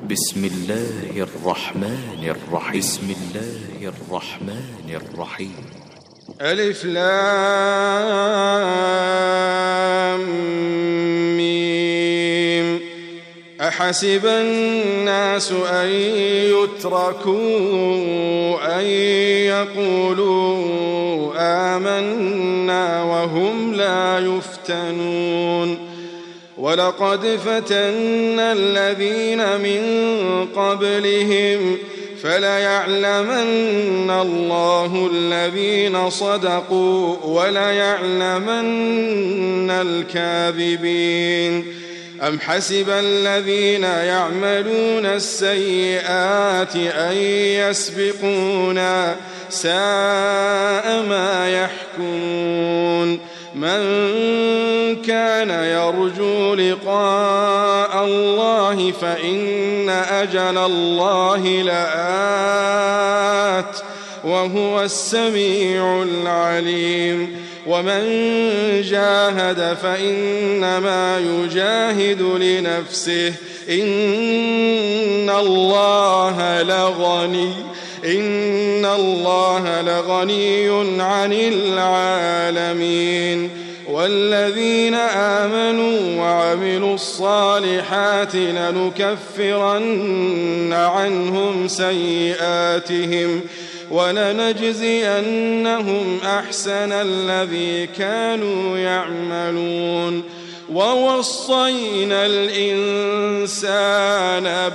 بسم الله الرحمن الرحيم. بسم الله الرحمن الرحيم. ألف لام ميم. أحسب الناس أن يتركوا أن يقولوا آمنا وهم لا يفتنون. ولقد فتنا الذين من قبلهم فليعلمن الله الذين صدقوا وليعلمن الكاذبين. أم حسب الذين يعملون السيئات أن يسبقونا ساء ما يحكمون. من كان يرجو لقاء الله فإن أجل الله لآت وهو السميع العليم. ومن جاهد فإنما يجاهد لنفسه إن الله لغني عن العالمين. والذين آمنوا وعملوا الصالحات لنكفرن عنهم سيئاتهم ولنجزينهم أحسن الذي كانوا يعملون. ووصينا الإنسان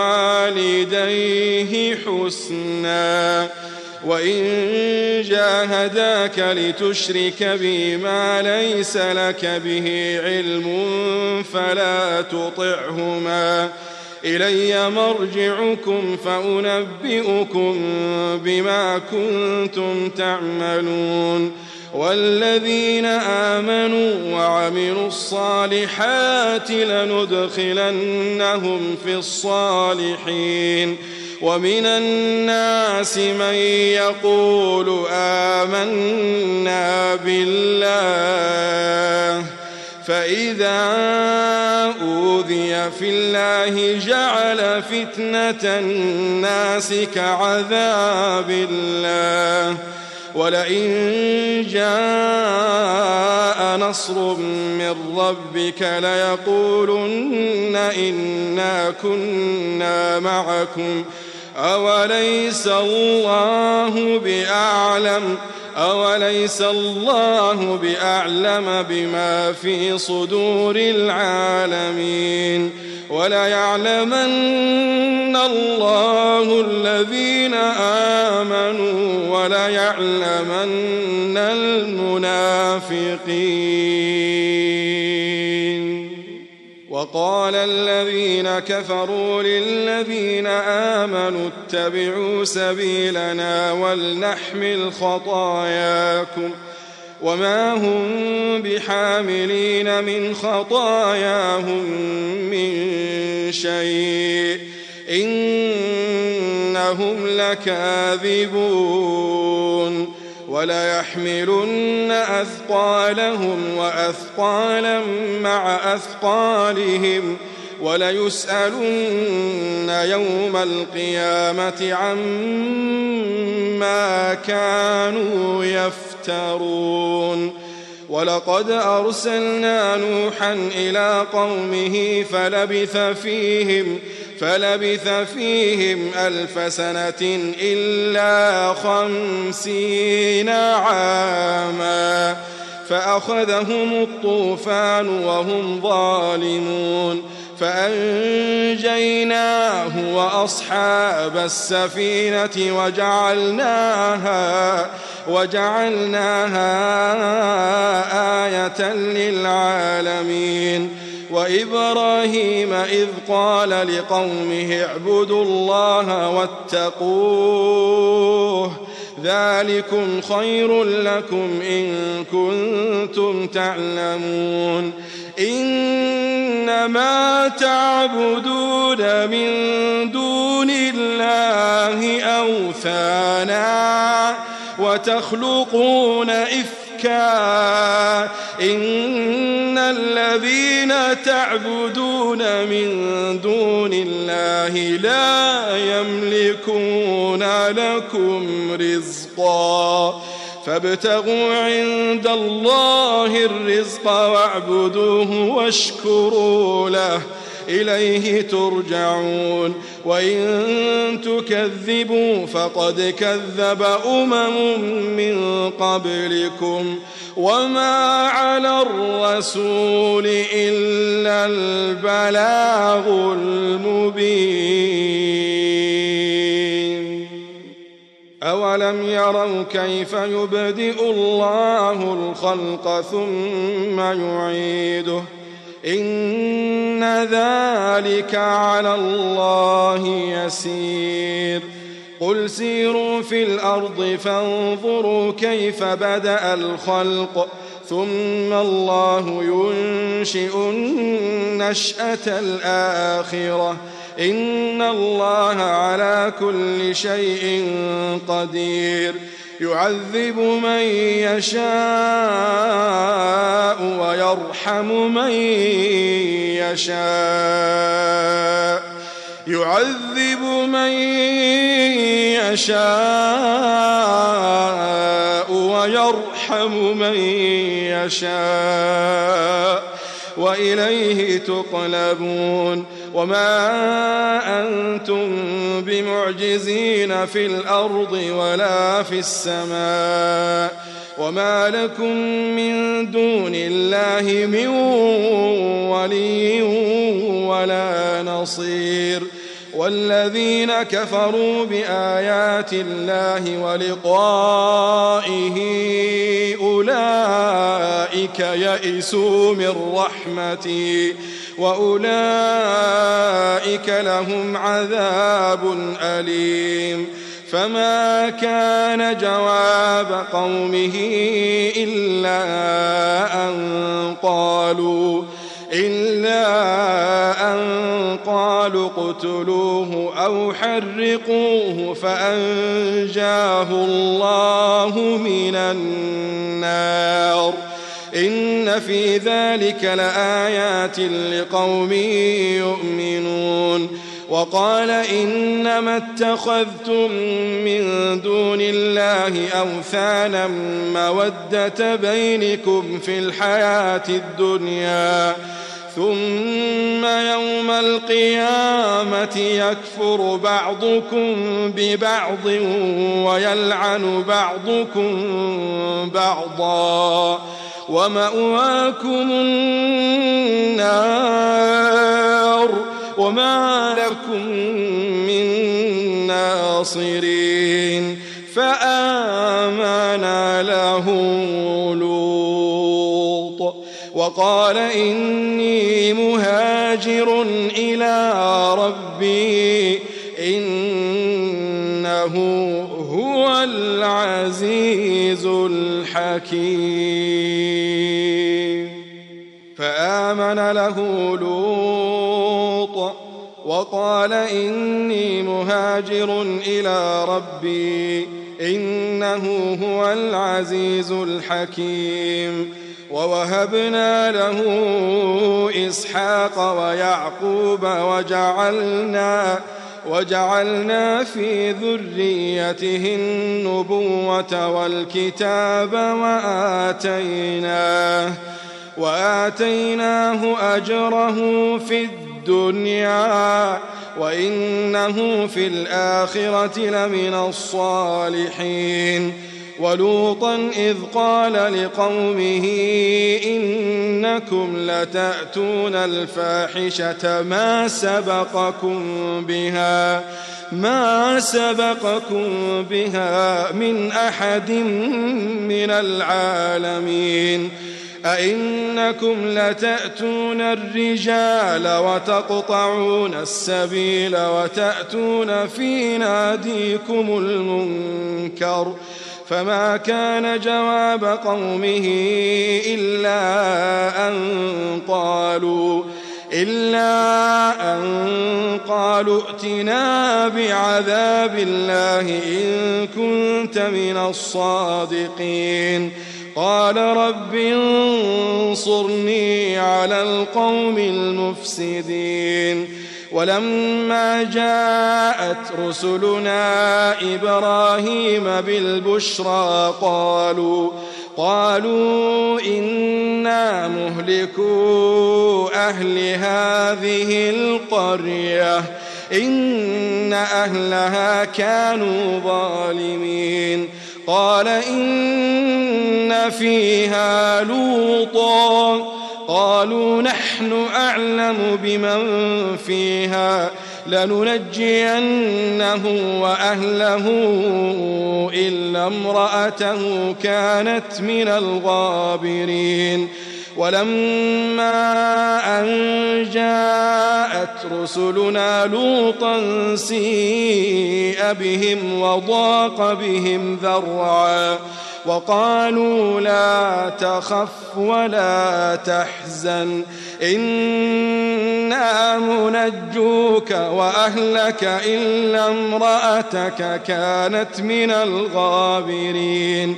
بوالديه حسنا وإن جاهداك لتشرك بي ما ليس لك به علم فلا تطعهما إلي مرجعكم فأنبئكم بما كنتم تعملون. والذين آمنوا وعملوا الصالحات لندخلنهم في الصالحين. ومن الناس من يقول آمنا بالله فإذا أوذي في الله جعل فتنة الناس كعذاب الله. ولئن جاء نصر من ربك ليقولن إنا كنا معكم أوليس الله بأعلم بما في صدور العالمين. وليعلمن الله الذين آمنوا وليعلمن المنافقين. وقال الذين كفروا للذين آمنوا اتبعوا سبيلنا ولنحمل خطاياكم وما هم بحاملين من خطاياهم من شيء إنهم لكاذبون. وليحملن أثقالهم وأثقالا مع أثقالهم وليسألن يوم القيامة عما كانوا يفترون. ولقد أرسلنا نوحا إلى قومه فلبث فيهم 1000 سنة إلا 50 عاما فأخذهم الطوفان وهم ظالمون فأنجيناه وأصحاب السفينة وجعلناها آية للعالمين. وإبراهيم إذ قال لقومه اعبدوا الله واتقوه ذلكم خير لكم إن كنتم تعلمون. إنما تعبدون من دون الله أوثانا وتخلقون إفكا إن الذين تعبدون من دون الله لا يملكون لكم رزقا فابتغوا عند الله الرزق واعبدوه واشكروا له إليه ترجعون وإن تكذبوا فقد كذب من قبلكم وما على الرسول إلا البلاغ المبين أولم يروا كيف يبدئ الله الخلق ثم يعيده إن ذلك على الله يسير قل سيروا في الأرض فانظروا كيف بدأ الخلق ثم الله ينشئ النشأة الآخرة إن الله على كل شيء قدير يعذب من يشاء ويرحم من يشاء يعذب من يشاء ويرحم من يشاء وإليه تقلبون وما أنتم بمعجزين في الأرض ولا في السماء وما لكم من دون الله من ولي ولا نصير والذين كفروا بآيات الله ولقائه أولئك يئسوا من رحمتي وأولئك لهم عذاب أليم فما كان جواب قومه إلا أن قالوا اقتلوه أو حرقوه فأنجاه الله من النار إن في ذلك لآيات لقوم يؤمنون وقال إنما اتخذتم من دون الله أوثانا مودة بينكم في الحياة الدنيا ثم يوم القيامة يكفر بعضكم ببعض ويلعن بعضكم بعضا ومأواكم النار وما لكم من ناصرين فآمن له لوط وقال إني مهاجر إلى ربي إنه هو العزيز الحكيم فآمن له لوط وقال إني مهاجر إلى ربي إنه هو العزيز الحكيم ووهبنا له إسحاق ويعقوب وجعلنا في ذريته النبوة والكتاب وآتيناه أجره في الدنيا وإنه في الآخرة لمن الصالحين ولوطا إذ قال لقومه إنكم لتأتون الفاحشة ما سبقكم بها من أحد من العالمين أئنكم لتأتون الرجال وتقطعون السبيل وتأتون في ناديكم المنكر فما كان جواب قومه إلا أن قالوا ائتنا بعذاب الله إن كنت من الصادقين قال رب انصرني على القوم المفسدين ولما جاءت رسلنا إبراهيم بالبشرى قالوا إنا مهلكو أهل هذه القرية إن أهلها كانوا ظالمين قال إن فيها لوطا قالوا نحن أعلم بمن فيها لننجينه وأهله إلا امرأته كانت من الغابرين ولما أن جاءت رسلنا لوطا سيء بهم وضاق بهم ذرعا وقالوا لا تخف ولا تحزن إنا منجوك وأهلك إلا امرأتك كانت من الغابرين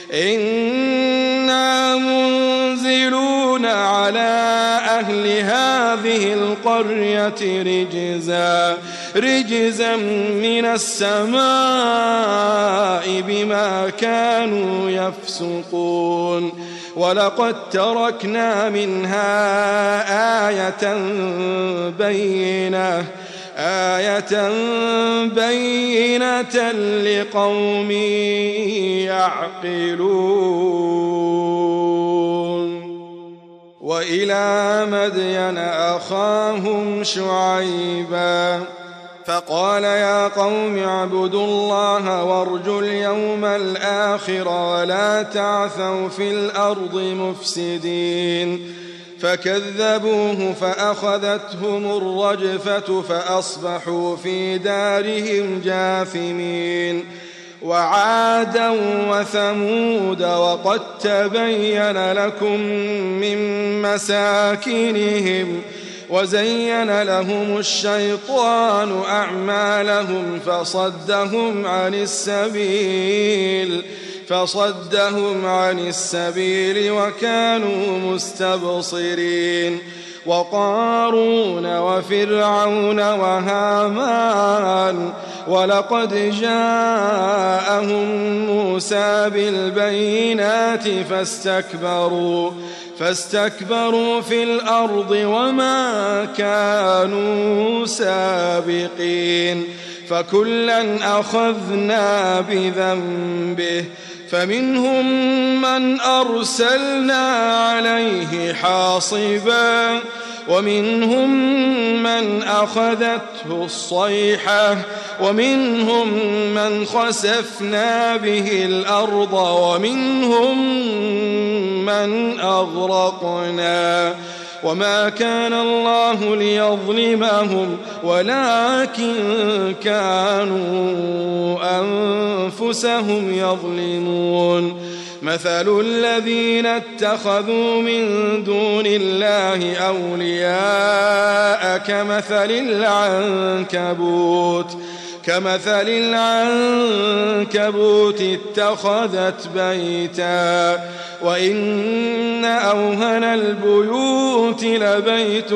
إنا منزلون على أهل هذه القرية رجزا من السماء بما كانوا يفسقون ولقد تركنا منها آية بينة لقوم يعقلون وإلى مدين أخاهم شعيبا فقال يا قوم اعبدوا الله وارجوا اليوم الآخر ولا تعثوا في الأرض مفسدين فكذبوه فأخذتهم الرجفة فأصبحوا في دارهم جاثمين وعادا وثمود وقد تبين لكم من مساكنهم وزين لهم الشيطان أعمالهم فصدهم عن السبيل وكانوا مستبصرين وقارون وفرعون وهامان ولقد جاءهم موسى بالبينات فاستكبروا في الأرض وما كانوا سابقين فكلا أخذنا بذنبه فمنهم من أرسلنا عليه حاصبا ومنهم من أخذته الصيحة ومنهم من خسفنا به الأرض ومنهم من أغرقنا وما كان الله ليظلمهم ولكن كانوا أنفسهم يظلمون مثل الذين اتخذوا من دون الله أولياء كمثل العنكبوت اتخذت بيتا وإن أوهن البيوت لبيت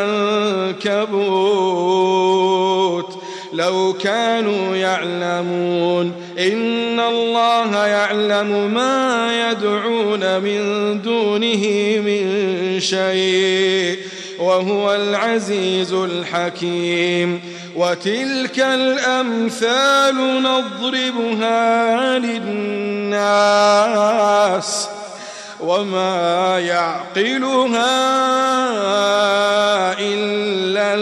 العنكبوت لو كانوا يعلمون إن الله يعلم ما يدعون من دونه من شيء وهو العزيز الحكيم وتلك الأمثال نضربها للناس وما يعقلها إلا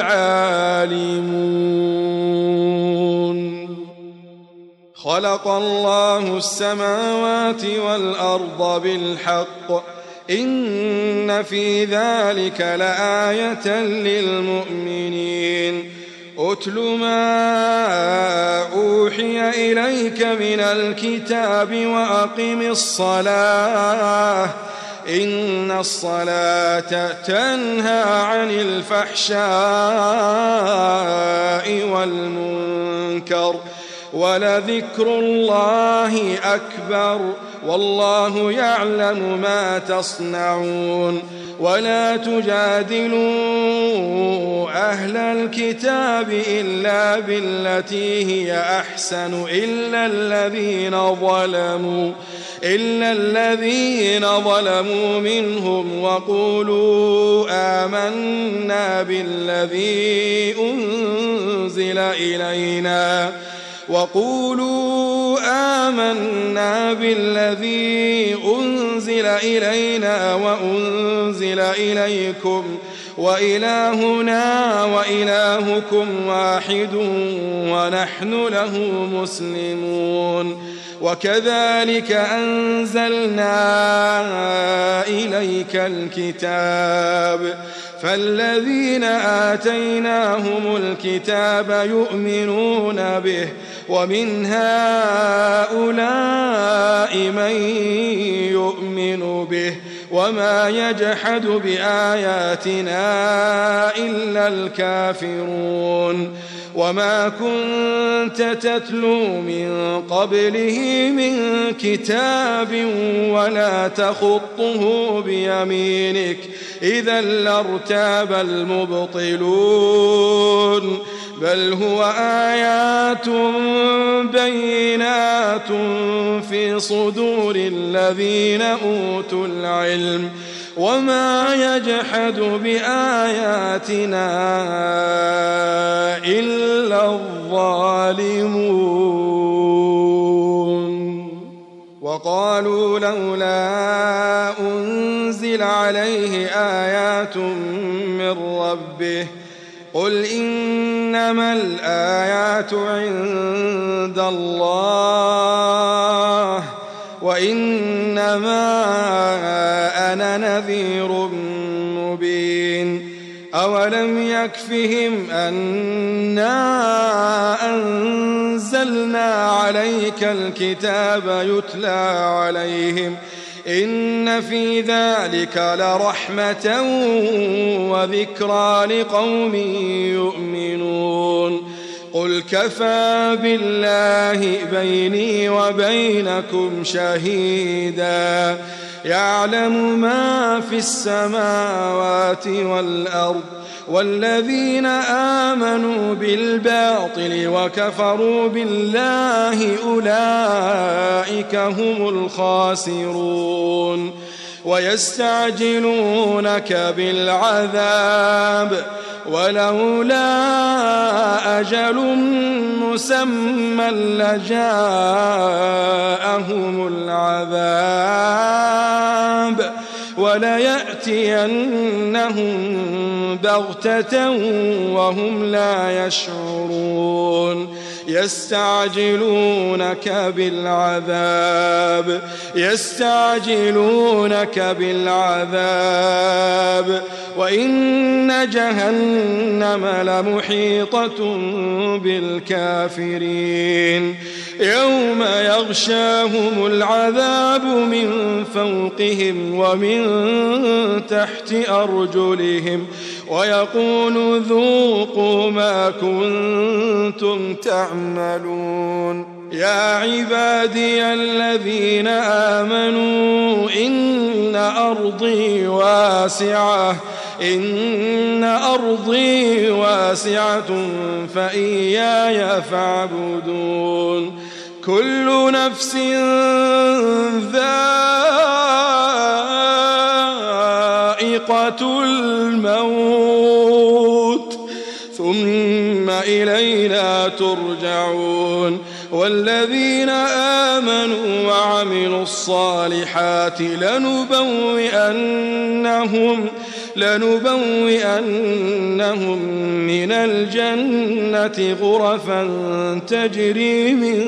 العالمون خلق الله السماوات والأرض بالحق إن في ذلك لآية للمؤمنين أتل ما أوحي إليك من الكتاب وأقم الصلاة إن الصلاة تنهى عن الفحشاء والمنكر ولذكر الله أكبر والله يعلم ما تصنعون ولا تجادلوا أهل الكتاب إلا بالتي هي أحسن إلا الذين ظلموا منهم وقولوا آمنا بالذي أنزل إلينا وأنزل إليكم وإلهنا وإلهكم واحد ونحن له مسلمون وكذلك أنزلنا إليك الكتاب فالذين آتيناهم الكتاب يؤمنون به ومن هؤلاء من يؤمن به وما يجحد بآياتنا إلا الكافرون وما كنت تتلو من قبله من كتاب ولا تخطه بيمينك إذا لارتاب المبطلون بل هو آيات بينات في صدور الذين أوتوا العلم وما يجحد بآياتنا إلا الظالمون وقالوا لولا أنزل عليه آيات من ربه قل إنما الآيات عند الله وإنما أنا نذير مبين أولم يكفهم أنا أنزلنا عليك الكتاب يتلى عليهم إن في ذلك لرحمة وذكرى لقوم يؤمنون قل كفى بالله بيني وبينكم شهيدا يعلم ما في السماوات والأرض والذين آمنوا بالباطل وكفروا بالله أولئك هم الخاسرون ويستعجلونك بالعذاب ولولا أجل مسمى لجاءهم العذاب وليأتينهم بغتة وهم لا يشعرون يستعجلونك بالعذاب وإن جهنم لمحيطة بالكافرين يوم يغشاهم العذاب من فوقهم ومن تحت أرجلهم ويقول ذوقوا ما كنتم تعملون يا عبادي الذين آمنوا إن أرضي واسعة فإياي فاعبدون كل نفس ذائقة الموت ثم إلينا ترجعون والذين آمنوا وعملوا الصالحات لنبوئنهم من الجنة غرفا تجري من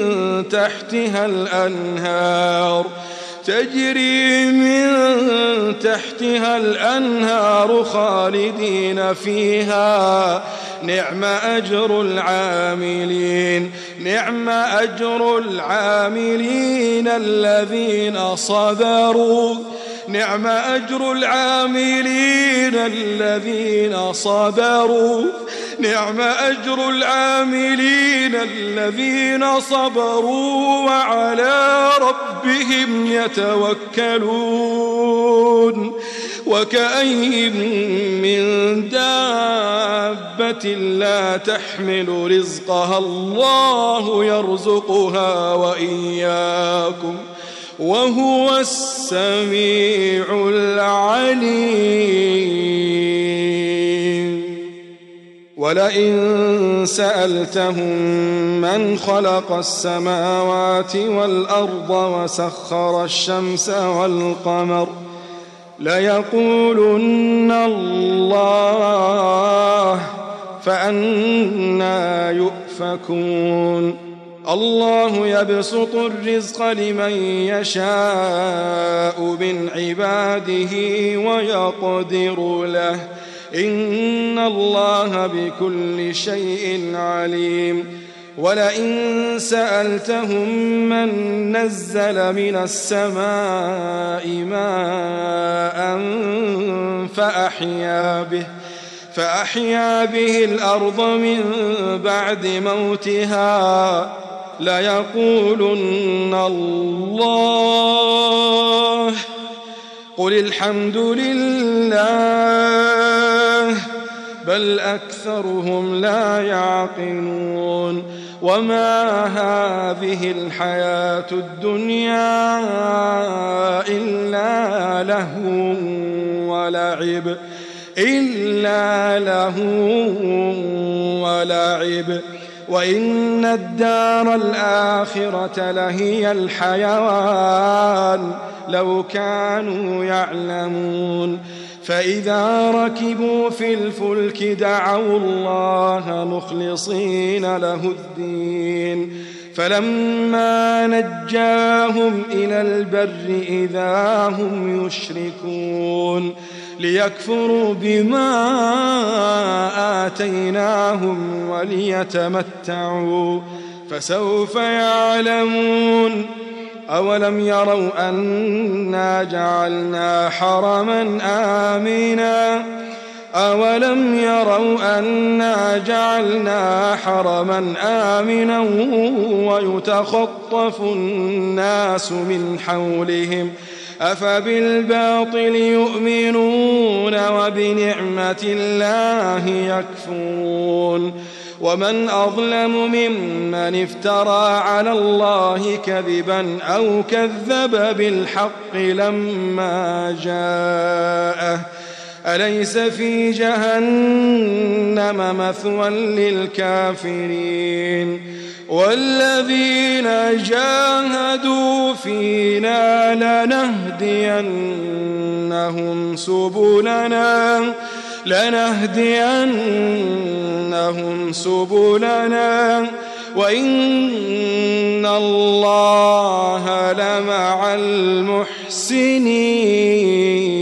تحتها الأنهار خالدين فيها نعم أجر العاملين الذين صبروا نعم أجر العاملين الذين صبروا وعلى ربهم يتوكلون وكأين من دابة لا تحمل رزقها الله يرزقها وإياكم وهو السميع العليم ولئن سألتهم من خلق السماوات والأرض وسخر الشمس والقمر ليقولن الله فأنى يؤفكون الله يبسط الرزق لمن يشاء من عباده ويقدر له إن الله بكل شيء عليم ولئن سألتهم من نزل من السماء ماء فأحيا به الأرض من بعد موتها ليقولن الله قل الحمد لله بل أكثرهم لا يعقلون وما هذه الحياة الدنيا إلا لهو ولعب وإن الدار الآخرة لهي الحيوان لو كانوا يعلمون فإذا ركبوا في الفلك دعوا الله مخلصين له الدين فلما نجاهم إلى البر إذا هم يشركون ليكفروا بما آتيناهم وليتمتعوا فسوف يعلمون أولم يروا أنا جعلنا حرما آمنا ويتخطف الناس من حولهم أفبالباطل يؤمنون وبنعمة الله يكفرون ومن أظلم ممن افترى على الله كذبا أو كذب بالحق لما جاءه أليس في جهنم مثوى للكافرين والذين جاهدوا فينا لنهدينهم سبلنا وإن الله لمع المحسنين